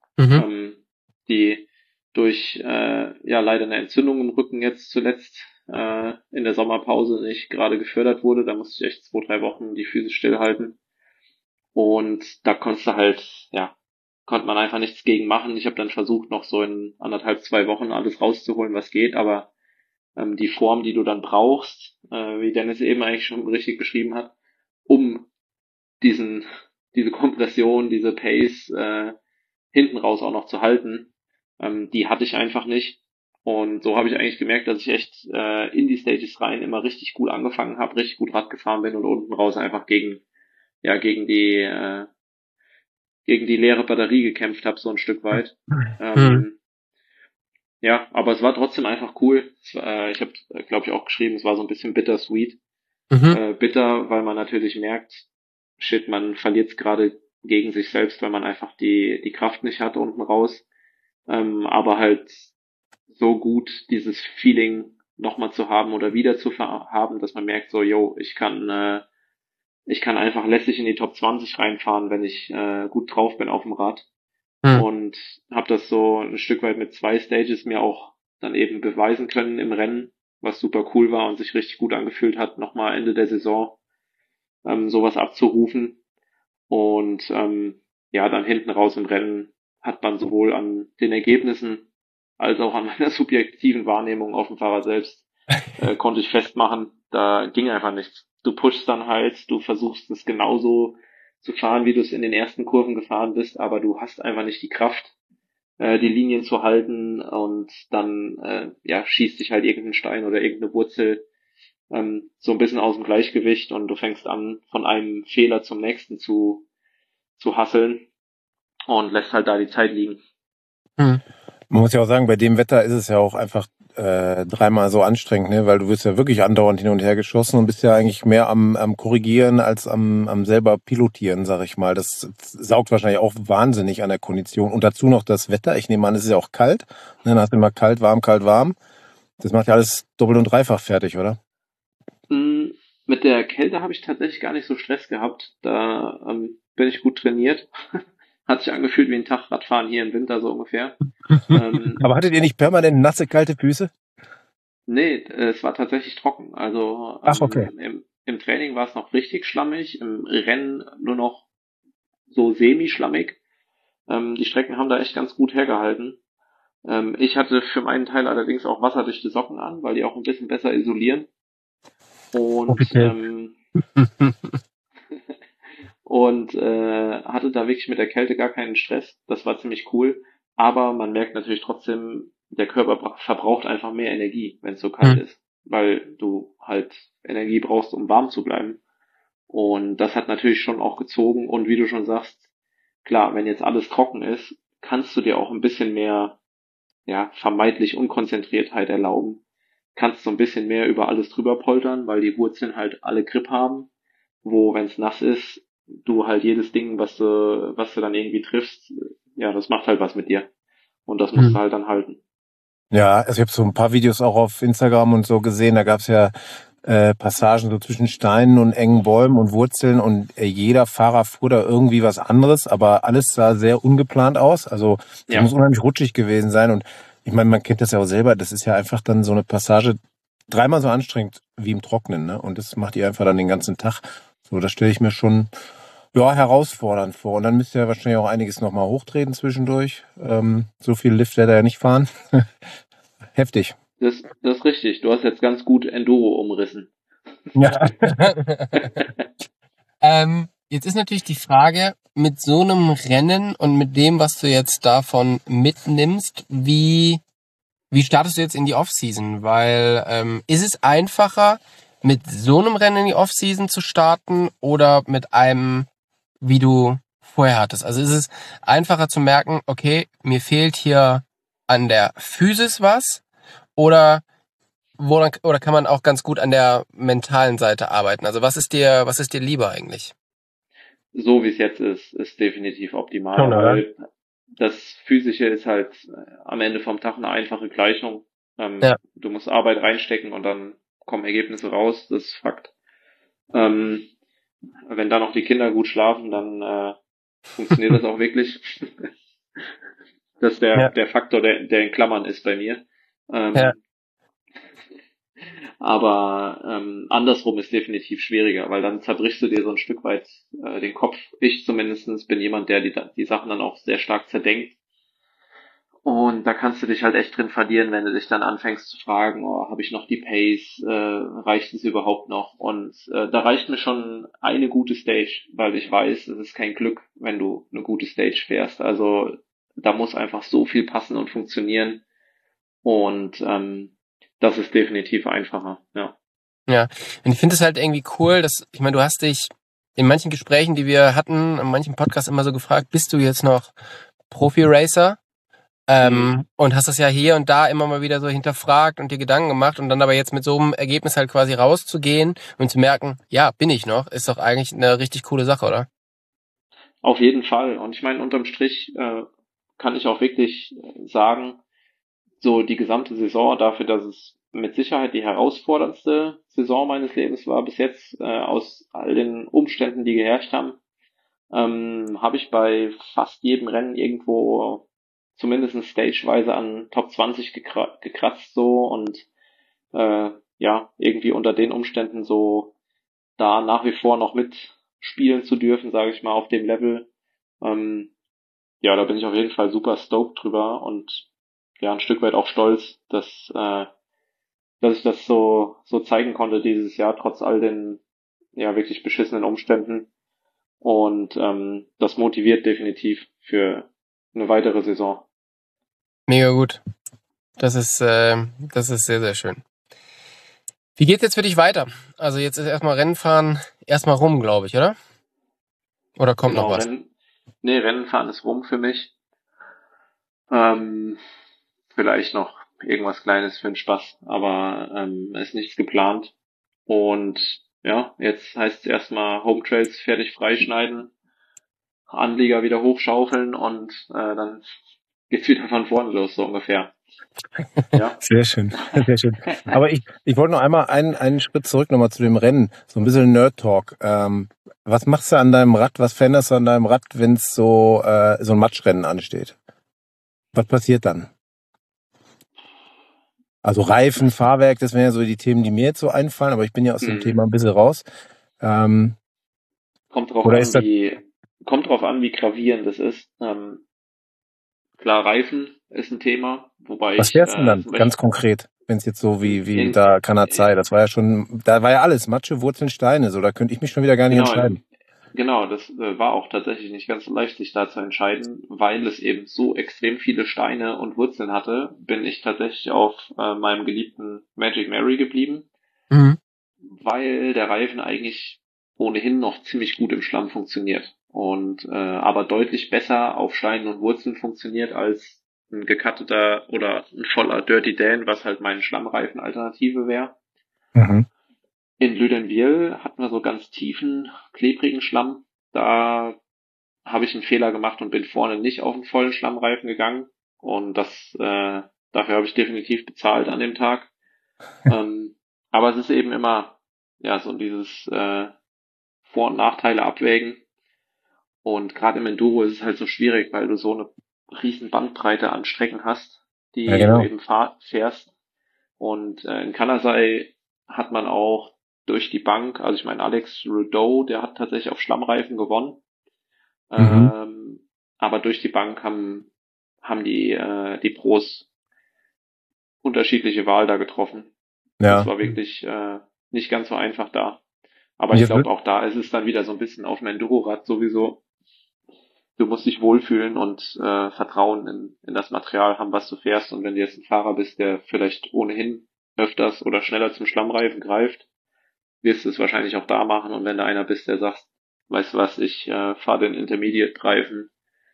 die durch ja leider eine Entzündung im Rücken jetzt zuletzt in der Sommerpause nicht gerade gefördert wurde. Da musste ich echt 2, 3 Wochen die Füße stillhalten. Und da konnte man einfach nichts gegen machen. Ich habe dann versucht, noch so in 1,5, 2 Wochen alles rauszuholen, was geht, aber die Form, die du dann brauchst, wie Dennis eben eigentlich schon richtig beschrieben hat, um diese Kompression, diese Pace hinten raus auch noch zu halten, die hatte ich einfach nicht. Und so habe ich eigentlich gemerkt, dass ich echt in die Stages rein immer richtig gut angefangen habe, richtig gut Rad gefahren bin und unten raus einfach gegen die leere Batterie gekämpft habe, so ein Stück weit. Ja, aber es war trotzdem einfach cool. Ich habe, glaube ich, auch geschrieben, es war so ein bisschen bittersweet. Bitter, weil man natürlich merkt, shit, man verliert es gerade gegen sich selbst, weil man einfach die Kraft nicht hat unten raus. Aber halt so gut dieses Feeling nochmal zu haben oder wieder zu haben, dass man merkt, so, yo, ich kann einfach lässig in die Top 20 reinfahren, wenn ich gut drauf bin auf dem Rad. Und habe das so ein Stück weit mit 2 Stages mir auch dann eben beweisen können im Rennen, was super cool war und sich richtig gut angefühlt hat, nochmal Ende der Saison sowas abzurufen. Und ja, dann hinten raus im Rennen hat man sowohl an den Ergebnissen als auch an meiner subjektiven Wahrnehmung auf dem Fahrrad selbst konnte ich festmachen, da ging einfach nichts. Du pushst dann halt, du versuchst es genauso zu fahren, wie du es in den ersten Kurven gefahren bist, aber du hast einfach nicht die Kraft, die Linien zu halten, und dann ja, schießt dich halt irgendein Stein oder irgendeine Wurzel so ein bisschen aus dem Gleichgewicht, und du fängst an, von einem Fehler zum nächsten zu hasseln und lässt halt da die Zeit liegen. Man muss ja auch sagen, bei dem Wetter ist es ja auch einfach dreimal so anstrengend, ne? Weil du wirst ja wirklich andauernd hin und her geschossen und bist ja eigentlich mehr am Korrigieren als am selber Pilotieren, sag ich mal. Das saugt wahrscheinlich auch wahnsinnig an der Kondition. Und dazu noch das Wetter. Ich nehme an, es ist ja auch kalt. Dann hast du immer kalt, warm, kalt, warm. Das macht ja alles doppelt und dreifach fertig, oder? Mit der Kälte habe ich tatsächlich gar nicht so Stress gehabt. Da bin ich gut trainiert. Hat sich angefühlt wie ein Tag Radfahren hier im Winter so ungefähr. Aber hattet ihr nicht permanent nasse, kalte Füße? Nee, es war tatsächlich trocken. Also Ach, okay. im Training war es noch richtig schlammig, im Rennen nur noch so semi-schlammig. Die Strecken haben da echt ganz gut hergehalten. Ich hatte für meinen Teil allerdings auch wasserdichte Socken an, weil die auch ein bisschen besser isolieren. Und hatte da wirklich mit der Kälte gar keinen Stress. Das war ziemlich cool. Aber man merkt natürlich trotzdem, der Körper verbraucht einfach mehr Energie, wenn es so kalt ist, weil du halt Energie brauchst, um warm zu bleiben. Und das hat natürlich schon auch gezogen. Und wie du schon sagst, klar, wenn jetzt alles trocken ist, kannst du dir auch ein bisschen mehr, ja, vermeintlich Unkonzentriertheit erlauben. Kannst so ein bisschen mehr über alles drüber poltern, weil die Wurzeln halt alle Grip haben, wo, wenn es nass ist, du halt jedes Ding, was du dann irgendwie triffst, ja, das macht halt was mit dir. Und das musst du halt dann halten. Ja, also ich habe so ein paar Videos auch auf Instagram und so gesehen. Da gab's ja Passagen so zwischen Steinen und engen Bäumen und Wurzeln und jeder Fahrer fuhr da irgendwie was anderes, aber alles sah sehr ungeplant aus. Also das Ja, muss unheimlich rutschig gewesen sein. Und ich meine, man kennt das ja auch selber. Das ist ja einfach dann so eine Passage dreimal so anstrengend wie im Trocknen, ne? Und das macht ihr einfach dann den ganzen Tag. So, das stelle ich mir schon ja herausfordernd vor. Und dann müsst ihr ja wahrscheinlich auch einiges nochmal hochtreten zwischendurch. So viel Lift werdet ihr ja nicht fahren. Heftig. das ist richtig. Du hast jetzt ganz gut Enduro umrissen. Ja. Jetzt ist natürlich die Frage, mit so einem Rennen und mit dem, was du jetzt davon mitnimmst, wie startest du jetzt in die Offseason? Weil ist es einfacher, mit so einem Rennen in die Offseason zu starten oder mit einem, wie du vorher hattest? Also ist es einfacher zu merken, okay, mir fehlt hier an der Physis was oder oder kann man auch ganz gut an der mentalen Seite arbeiten? Also was ist dir lieber eigentlich? So wie es jetzt ist definitiv Schon, optimaler, oder? weil das Physische ist halt am Ende vom Tag eine einfache Gleichung. Ja. Du musst Arbeit reinstecken und dann kommen Ergebnisse raus, das ist Fakt. Ähm, Wenn da noch die Kinder gut schlafen, dann funktioniert das auch wirklich. Das ist Ja, der Faktor, der in Klammern ist bei mir. ja. Ähm, aber andersrum ist definitiv schwieriger, weil dann zerbrichst du dir so ein Stück weit den Kopf. Ich zumindestens bin jemand, der die Sachen dann auch sehr stark zerdenkt. Und da kannst du dich halt echt drin verlieren, wenn du dich dann anfängst zu fragen, oh, habe ich noch die Pace, reicht es überhaupt noch? Und da reicht mir schon eine gute Stage, weil ich weiß, es ist kein Glück, wenn du eine gute Stage fährst. Also da muss einfach so viel passen und funktionieren. Und das ist definitiv einfacher, ja. Ja, und ich finde es halt irgendwie cool, dass, ich meine, du hast dich in manchen Gesprächen, die wir hatten, in manchen Podcasts immer so gefragt, bist du jetzt noch Profi-Racer? Mhm. Und hast das ja hier und da immer mal wieder so hinterfragt und dir Gedanken gemacht und dann aber jetzt mit so einem Ergebnis halt quasi rauszugehen und zu merken, ja, bin ich noch, ist doch eigentlich eine richtig coole Sache, oder? Auf jeden Fall. Und ich meine, unterm Strich kann ich auch wirklich sagen, so die gesamte Saison dafür, dass es mit Sicherheit die herausforderndste Saison meines Lebens war bis jetzt, aus all den Umständen, die geherrscht haben, habe ich bei fast jedem Rennen irgendwo zumindest stageweise an Top 20 gekratzt so und ja, irgendwie unter den Umständen so da nach wie vor noch mitspielen zu dürfen, sage ich mal, auf dem Level. Ähm, ja, da bin ich auf jeden Fall super stoked drüber und ja, ein Stück weit auch stolz, dass ich das so zeigen konnte dieses Jahr, trotz all den ja wirklich beschissenen Umständen. Und das motiviert definitiv für eine weitere Saison. Mega gut. Das ist sehr, sehr schön. Wie geht's jetzt für dich weiter? Also jetzt ist erstmal Rennfahren erstmal rum, glaube ich, oder? Oder kommt noch Genau, was? Rennen fahren ist rum für mich. Ähm, Vielleicht noch irgendwas Kleines für den Spaß, aber ist nichts geplant. Und ja, jetzt heißt es erstmal Home Trails fertig freischneiden, Anlieger wieder hochschaufeln und dann geht's wieder von vorne los, so ungefähr. Ja. Sehr schön, sehr schön. Aber ich wollte noch einmal einen Schritt zurück nochmal zu dem Rennen. So ein bisschen Nerd-Talk. Was machst du an deinem Rad, was veränderst du an deinem Rad, wenn es so ein Matschrennen ansteht? Was passiert dann? Also Reifen, Fahrwerk, das wären ja so die Themen, die mir jetzt so einfallen, aber ich bin ja aus dem Thema ein bisschen raus. Ähm, Kommt drauf oder an, ist das, wie gravierend das ist. Klar, Reifen ist ein Thema, wobei was ich wär's denn dann zum ganz Beispiel konkret, wenn es jetzt so wie in, da Kanazai, das war ja schon, da war ja alles, Matsche, Wurzeln, Steine, so, da könnte ich mich schon wieder gar nicht genau, entscheiden. genau, das war auch tatsächlich nicht ganz so leicht, sich da zu entscheiden, weil es eben so extrem viele Steine und Wurzeln hatte, bin ich tatsächlich auf meinem geliebten Magic Mary geblieben, Mhm. weil der Reifen eigentlich ohnehin noch ziemlich gut im Schlamm funktioniert und aber deutlich besser auf Steinen und Wurzeln funktioniert als ein gecutteter oder ein voller Dirty Dan, was halt meine Schlammreifen-Alternative wäre. Mhm. In Lüdenwil hatten wir so ganz tiefen, klebrigen Schlamm. Da habe ich einen Fehler gemacht und bin vorne nicht auf einen vollen Schlammreifen gegangen. Und das Dafür habe ich definitiv bezahlt an dem Tag. Aber es ist eben immer, ja, so dieses Vor- und Nachteile abwägen. Und gerade im Enduro ist es halt so schwierig, weil du so eine riesen Bandbreite an Strecken hast, Ja, die du genau. eben fährst. Und in Kanasai hat man auch durch die Bank, also ich meine Alex Rudeau, der hat tatsächlich auf Schlammreifen gewonnen. Mhm. Aber durch die Bank haben die Pros unterschiedliche Wahl da getroffen. Das Ja. war wirklich nicht ganz so einfach da. Aber Und ich jetzt glaube, wird, auch da ist es dann wieder so ein bisschen auf dem Enduro-Rad sowieso. Du musst dich wohlfühlen und Vertrauen in das Material haben, was du fährst. Und wenn du jetzt ein Fahrer bist, der vielleicht ohnehin öfters oder schneller zum Schlammreifen greift, wirst du es wahrscheinlich auch da machen. Und wenn du einer bist, der sagt, weißt du was, ich fahre den Intermediate-Reifen,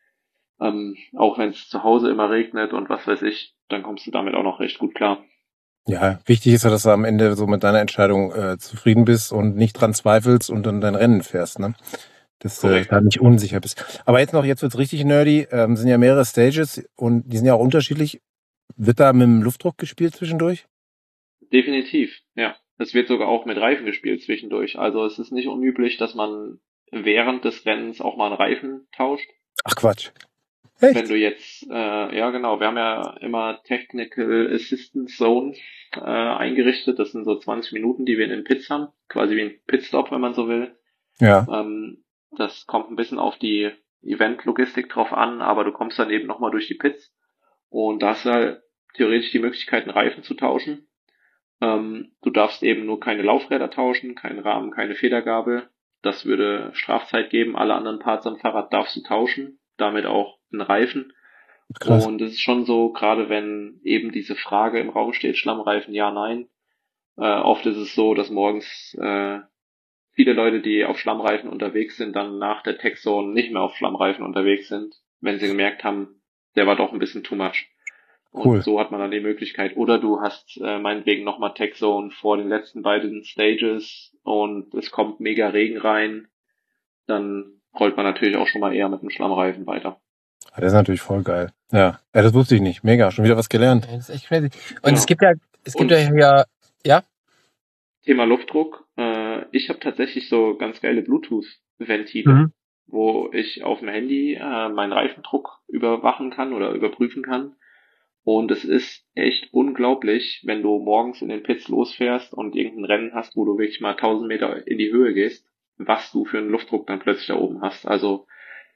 auch wenn es zu Hause immer regnet und was weiß ich, dann kommst du damit auch noch recht gut klar. ja, wichtig ist ja, dass du am Ende so mit deiner Entscheidung zufrieden bist und nicht dran zweifelst und dann dein Rennen fährst, ne? Dass du Korrekt. da nicht unsicher bist. Aber jetzt wird's richtig nerdy. Sind ja mehrere Stages und die sind ja auch unterschiedlich. Wird da mit dem Luftdruck gespielt zwischendurch? Definitiv, ja. Es wird sogar auch mit Reifen gespielt zwischendurch. Also es ist nicht unüblich, dass man während des Rennens auch mal einen Reifen tauscht. Ach Quatsch. Wenn Echt? du jetzt, ja genau, wir haben ja immer Technical Assistance Zones eingerichtet. Das sind so 20 Minuten, die wir in den Pits haben. Quasi wie ein Pitstop, wenn man so will. Ja, Das kommt ein bisschen auf die Event-Logistik drauf an, aber du kommst dann eben nochmal durch die Pits und da hast du halt theoretisch die Möglichkeit, einen Reifen zu tauschen. Du darfst eben nur keine Laufräder tauschen, keinen Rahmen, keine Federgabel. Das würde Strafzeit geben. Alle anderen Parts am Fahrrad darfst du tauschen, damit auch einen Reifen. krass. Und es ist schon so, gerade wenn eben diese Frage im Raum steht, Schlammreifen, ja, nein. Oft ist es so, dass morgens viele Leute, die auf Schlammreifen unterwegs sind, dann nach der Tech-Zone nicht mehr auf Schlammreifen unterwegs sind, wenn sie gemerkt haben, der war doch ein bisschen too much. Und Cool. so hat man dann die Möglichkeit. Oder du hast meinetwegen nochmal Tech-Zone vor den letzten beiden Stages und es kommt mega Regen rein, dann rollt man natürlich auch schon mal eher mit dem Schlammreifen weiter. Ah, das ist natürlich voll geil. Ja, das wusste ich nicht. Mega, schon wieder was gelernt. Das ist echt crazy. Und Genau. es gibt Und ja, ja? Thema Luftdruck. Ich habe tatsächlich so ganz geile Bluetooth-Ventile, wo ich auf dem Handy meinen Reifendruck überwachen kann oder überprüfen kann. Und es ist echt unglaublich, wenn du morgens in den Pits losfährst und irgendein Rennen hast, wo du wirklich mal 1000 Meter in die Höhe gehst, was du für einen Luftdruck dann plötzlich da oben hast. Also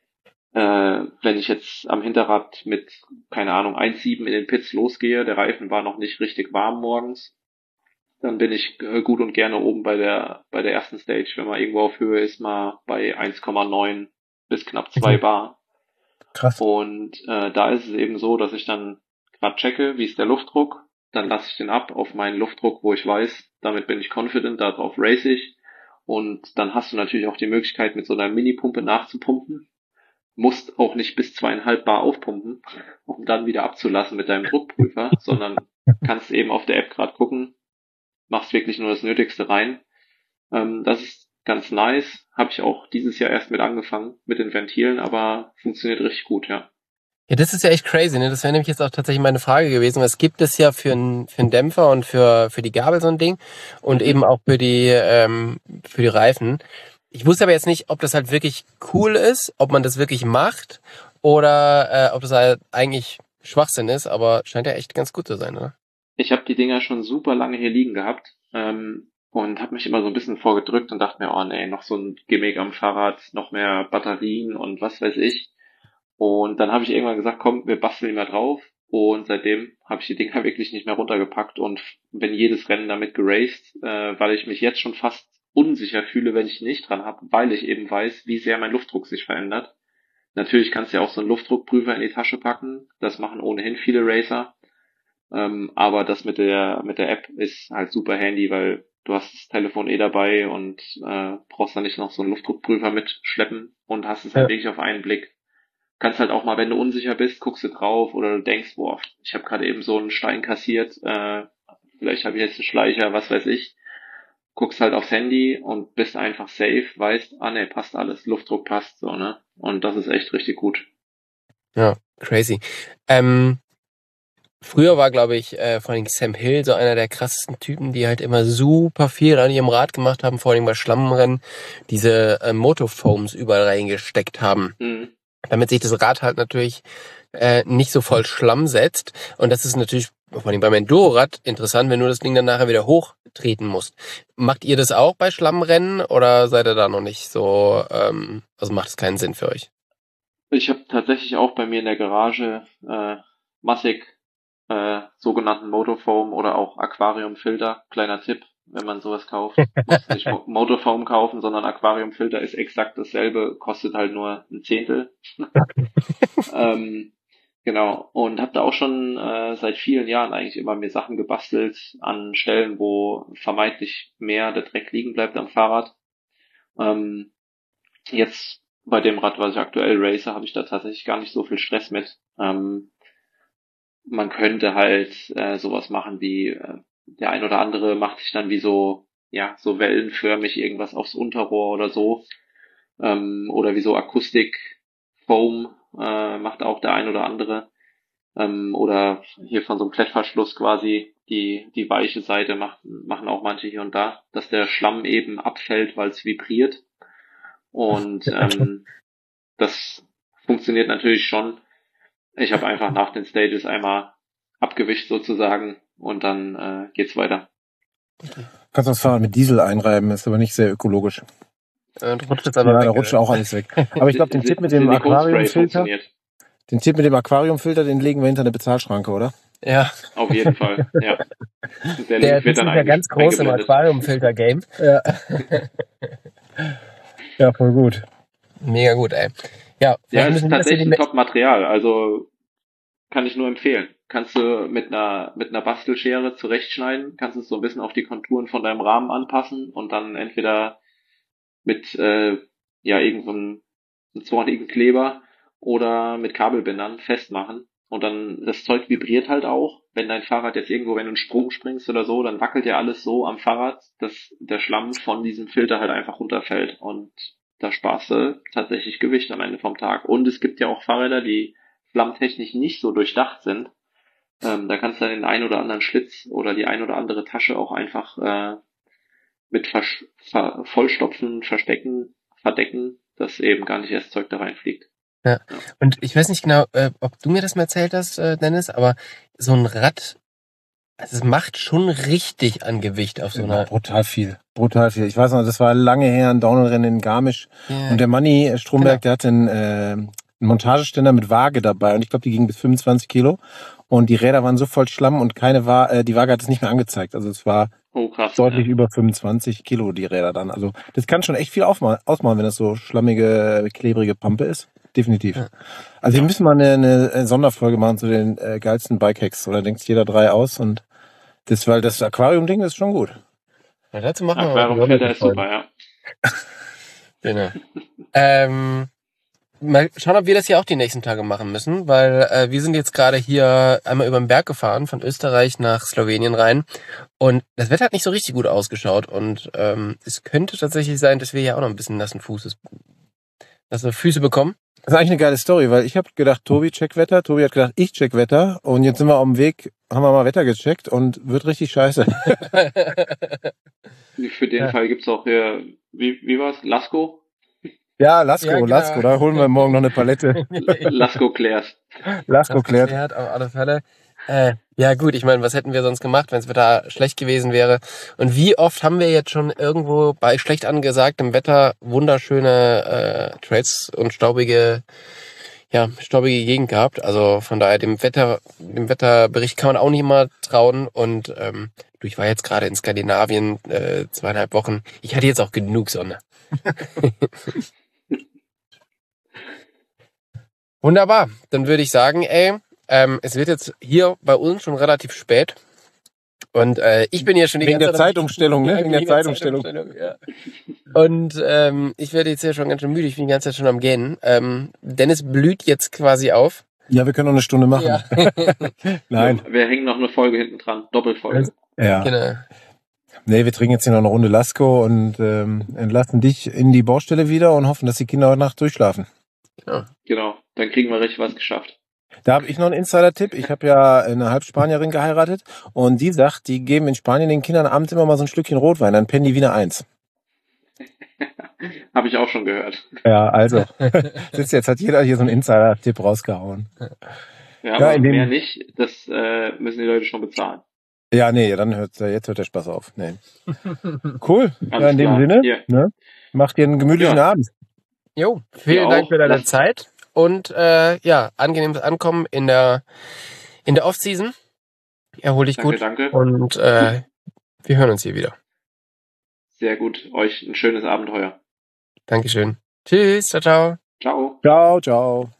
wenn ich jetzt am Hinterrad mit, keine Ahnung, 1,7 in den Pits losgehe, der Reifen war noch nicht richtig warm morgens, dann bin ich gut und gerne oben bei der ersten Stage, wenn man irgendwo auf Höhe ist, mal bei 1,9 bis knapp 2 Bar. Krass. Und da ist es eben so, dass ich dann gerade checke, wie ist der Luftdruck, dann lasse ich den ab auf meinen Luftdruck, wo ich weiß, damit bin ich confident, darauf race ich. Und dann hast du natürlich auch die Möglichkeit, mit so einer Mini-Pumpe nachzupumpen. Musst auch nicht bis 2,5 Bar aufpumpen, um dann wieder abzulassen mit deinem Druckprüfer, sondern kannst eben auf der App gerade gucken, machst wirklich nur das Nötigste rein. Das ist ganz nice. Habe ich auch dieses Jahr erst mit angefangen, mit den Ventilen, aber funktioniert richtig gut, ja. Ja, das ist ja echt crazy, ne? Das wäre nämlich jetzt auch tatsächlich meine Frage gewesen. Es gibt es ja für einen Dämpfer und für die Gabel so ein Ding und eben auch für die Reifen. Ich wusste aber jetzt nicht, ob das halt wirklich cool ist, ob man das wirklich macht oder ob das halt eigentlich Schwachsinn ist, aber scheint ja echt ganz gut zu sein, oder? Ich habe die Dinger schon super lange hier liegen gehabt und habe mich immer so ein bisschen vorgedrückt und dachte mir, oh nee, noch so ein Gimmick am Fahrrad, noch mehr Batterien und was weiß ich. Und dann habe ich irgendwann gesagt, komm, wir basteln mal drauf. Und seitdem habe ich die Dinger wirklich nicht mehr runtergepackt und bin jedes Rennen damit geraced, weil ich mich jetzt schon fast unsicher fühle, wenn ich ihn nicht dran habe, weil ich eben weiß, wie sehr mein Luftdruck sich verändert. Natürlich kannst du ja auch so einen Luftdruckprüfer in die Tasche packen. Das machen ohnehin viele Racer. Aber das mit der App ist halt super handy, weil du hast das Telefon dabei und brauchst dann nicht noch so einen Luftdruckprüfer mitschleppen und hast es halt Ja. wirklich auf einen Blick. Kannst halt auch mal, wenn du unsicher bist, guckst du drauf oder du denkst, boah, ich habe gerade eben so einen Stein kassiert, vielleicht habe ich jetzt einen Schleicher, was weiß ich. Guckst halt aufs Handy und bist einfach safe, weißt, ne, passt alles, Luftdruck passt so, ne? Und das ist echt richtig gut. Ja, crazy. früher war, glaube ich, vor allem Sam Hill so einer der krassesten Typen, die halt immer super viel an ihrem Rad gemacht haben, vor allem bei Schlammrennen, diese Motofoams überall reingesteckt haben. Mhm. Damit sich das Rad halt natürlich nicht so voll Schlamm setzt. Und das ist natürlich vor allem beim Enduro-Rad interessant, wenn du das Ding dann nachher wieder hochtreten musst. Macht ihr das auch bei Schlammrennen oder seid ihr da noch nicht so, also macht es keinen Sinn für euch? Ich habe tatsächlich auch bei mir in der Garage massig sogenannten Motofoam oder auch Aquariumfilter. Kleiner Tipp, wenn man sowas kauft. Muss nicht Motofoam kaufen, sondern Aquariumfilter ist exakt dasselbe, kostet halt nur ein Zehntel. Genau, und habe da auch schon seit vielen Jahren eigentlich immer mir Sachen gebastelt an Stellen, wo vermeintlich mehr der Dreck liegen bleibt am Fahrrad. Jetzt bei dem Rad, was ich aktuell race, habe ich da tatsächlich gar nicht so viel Stress mit. Man könnte halt sowas machen wie der ein oder andere macht sich dann wie so wellenförmig irgendwas aufs Unterrohr oder so, oder wie so Akustik-Foam macht auch der ein oder andere, oder hier von so einem Klettverschluss quasi die weiche Seite machen auch manche hier und da, dass der Schlamm eben abfällt, weil es vibriert. Und das funktioniert natürlich schon. Ich habe einfach nach den Stages einmal abgewischt sozusagen und dann geht's weiter. Kannst du das Fahrrad mit Diesel einreiben, ist aber nicht sehr ökologisch. Da rutscht jetzt aber Ja, weg, da rutscht auch alles weg. Aber ich glaube, den Tipp mit dem Aquariumfilter, den legen wir hinter eine Bezahlschranke, oder? Ja. Auf jeden Fall, ja. Der ist ja ganz groß im Aquariumfilter-Game. Ja. Ja, voll gut. Mega gut, ey. Ja, es ist tatsächlich ein Top-Material, also kann ich nur empfehlen. Kannst du mit einer Bastelschere zurechtschneiden, kannst es so ein bisschen auf die Konturen von deinem Rahmen anpassen und dann entweder mit irgendeinem zornigen Kleber oder mit Kabelbindern festmachen. Und dann, das Zeug vibriert halt auch. Wenn dein Fahrrad jetzt irgendwo, wenn du einen Sprung springst oder so, dann wackelt ja alles so am Fahrrad, dass der Schlamm von diesem Filter halt einfach runterfällt. Und da sparst du tatsächlich Gewicht am Ende vom Tag. Und es gibt ja auch Fahrräder, die schlammtechnisch nicht so durchdacht sind. Da kannst du dann den ein oder anderen Schlitz oder die ein oder andere Tasche auch einfach mit Vollstopfen, verdecken, dass eben gar nicht erst Zeug da reinfliegt. Ja. Und ich weiß nicht genau, ob du mir das mal erzählt hast, Dennis, aber so ein Rad, also es macht schon richtig an Gewicht auf so einer... Brutal viel. Ich weiß noch, das war lange her, ein Downhill-Rennen in Garmisch. Ja. Und der Manni Stromberg, der hatte einen Montageständer mit Waage dabei. Und ich glaube, die ging bis 25 Kilo. Und die Räder waren so voll Schlamm und die Waage hat es nicht mehr angezeigt. Also es war deutlich über 25 Kilo, die Räder dann. Also das kann schon echt viel ausmachen, wenn das so schlammige, klebrige Pampe ist. Definitiv. Ja. Also wir müssen mal eine Sonderfolge machen zu den geilsten Bike-Hacks. Oder denkt jeder 3 aus und weil das Aquarium-Ding ist schon gut. Ja, dazu machen wir Aquarium-Filter ist super, ja. Genau. Mal schauen, ob wir das hier auch die nächsten Tage machen müssen, weil wir sind jetzt gerade hier einmal über den Berg gefahren, von Österreich nach Slowenien rein und das Wetter hat nicht so richtig gut ausgeschaut und es könnte tatsächlich sein, dass wir hier auch noch ein bisschen nasse Füße bekommen. Das ist eigentlich eine geile Story, weil ich habe gedacht, Tobi checkt Wetter, Tobi hat gedacht, ich check Wetter und jetzt sind wir auf dem Weg, haben wir mal Wetter gecheckt und wird richtig scheiße. Für den Fall gibt's auch hier, wie war's, Lasko? Ja, Lasko, da holen wir morgen noch eine Palette. Lasko klärt. Lasko klärt. Auf alle Fälle. Ja gut, ich meine, was hätten wir sonst gemacht, wenn das Wetter schlecht gewesen wäre? Und wie oft haben wir jetzt schon irgendwo bei schlecht angesagtem Wetter wunderschöne Trails und staubige Gegend gehabt. Also von daher dem Wetterbericht kann man auch nicht immer trauen. Und ich war jetzt gerade in Skandinavien 2,5 Wochen. Ich hatte jetzt auch genug Sonne. Wunderbar. Dann würde ich sagen, es wird jetzt hier bei uns schon relativ spät. Und ich bin hier schon die ganze Zeit... Wegen der Zeitumstellung, ne? Wegen der Zeitumstellung. Ja. Und ich werde jetzt hier schon ganz schön müde. Ich bin die ganze Zeit schon am Gähnen. Dennis blüht jetzt quasi auf. Ja, wir können noch eine Stunde machen. Ja. Nein. Wir hängen noch eine Folge hinten dran. Doppelfolge. Ja. Genau. Nee, wir trinken jetzt hier noch eine Runde Lasko und entlassen dich in die Baustelle wieder und hoffen, dass die Kinder heute Nacht durchschlafen. Ja. Genau. Dann kriegen wir richtig was geschafft. Da habe ich noch einen Insider-Tipp. Ich habe ja eine Halbspanierin geheiratet und die sagt, die geben in Spanien den Kindern abends immer mal so ein Stückchen Rotwein, dann pennen die wie eine Eins. Habe ich auch schon gehört. Ja, also. Jetzt hat jeder hier so einen Insider-Tipp rausgehauen. Ja, aber mehr nicht. Das müssen die Leute schon bezahlen. Ja, nee, dann jetzt hört der Spaß auf. Nee. Cool. Ja, in dem Sinne, ne? Macht dir einen gemütlichen Abend. Jo, vielen Dank für deine Zeit und angenehmes Ankommen in der Off-Season. Erhol dich gut. Danke. Und wir hören uns hier wieder. Sehr gut. Euch ein schönes Abenteuer. Dankeschön. Tschüss. Ciao, ciao. Ciao. Ciao, ciao.